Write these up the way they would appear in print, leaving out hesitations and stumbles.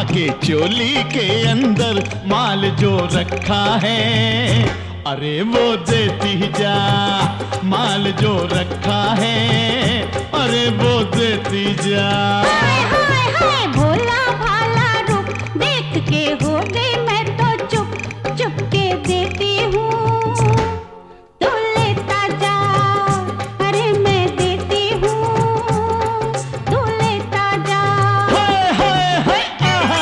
के चोली के अंदर माल जो रखा है, अरे वो देती जा। माल जो रखा है, अरे वो देती जा। हाय हाय हाय भोला भाला रुक, देख के हो गई मैं तो चुप चुप के देती हूँ, तू लेता जा। अरे मैं देती हूँ, तू लेता जा। हाय हाय हाय आहा।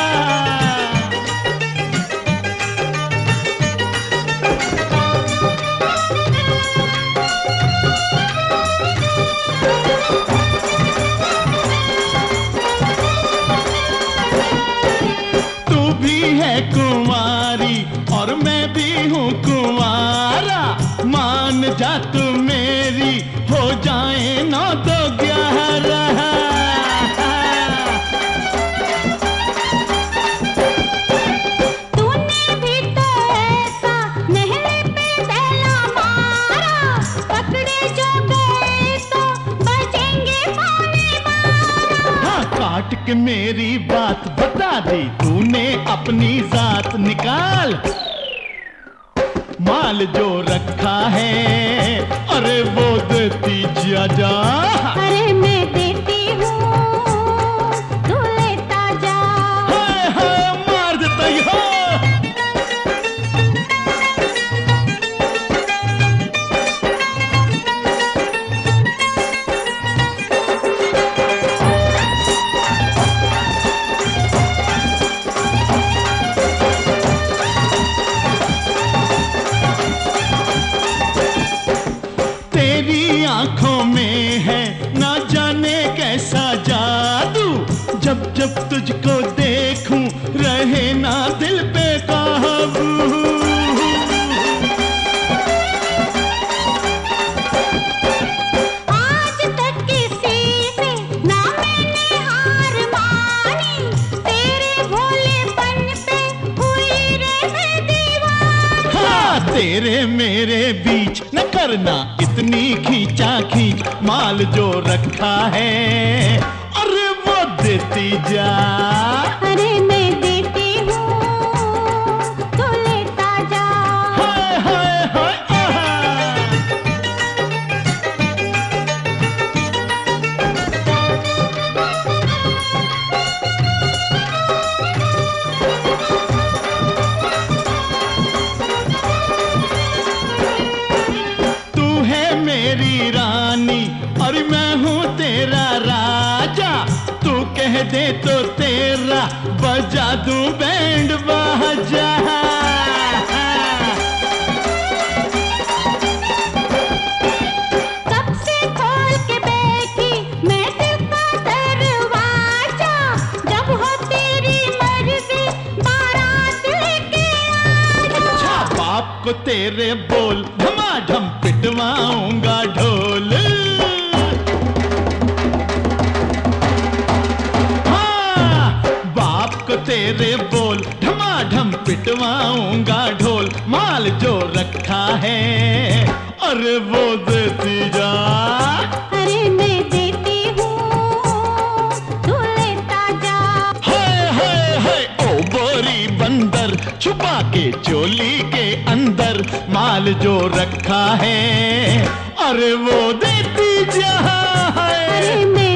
तू भी है कुंवारी और मैं भी हूँ कुंवारा, मान जा तू मेरी, हो जाए 9 तो 11। तूने भी तो ऐसा नहले पे दहला मारा, पकड़े जो गए तो बचेंगे पौने 12। हाँ, काट के मेरी बात बता दी तूने, अपनी जात निकाल। माल जो रखा है, अरे वो देती जा। अरे मैं देती हूँ, तू लेता जा। हाय हाय मार देता ही हो। तेरी आंखों में है ना जाने कैसा जादू, जब जब तुझको देखूं रहे ना दिल पे काबू। आज तक किसी से ना मैंने हार मानी, तेरे भोलेपन पे हुई रे मैं दीवानी। हाँ, तेरे मेरे बीच न करना इतनी खींचा खींच, माल जो रखा है, अरे वो देती जा। अरे मैं देती हूँ, तू लेता जा। हाय हाय हाय आहा। तू है मेरी रानी और मैं हूँ तेरा राजा, तू कह दे तो तेरा बजा दूं बैंड बाजा। कब से खोल के बैठी मैं दिल का दरवाजा, जब हो तेरी मर्जी बारात लेके आजा। अच्छा, बाप को तेरे बोल धमाधम पिटवाऊंगा ढोल। हाँ, बाप को तेरे बोल धमाधम पिटवाऊंगा ढोल। माल जो रखा है, अरे वो देती जा। अरे मैं देती हूँ, तू लेता जा। हाय हाय हाय ओ बोरी बंदर, छुपा के चोली के अंदर माल जो रखा है, अरे वो देती जा। अरे मैं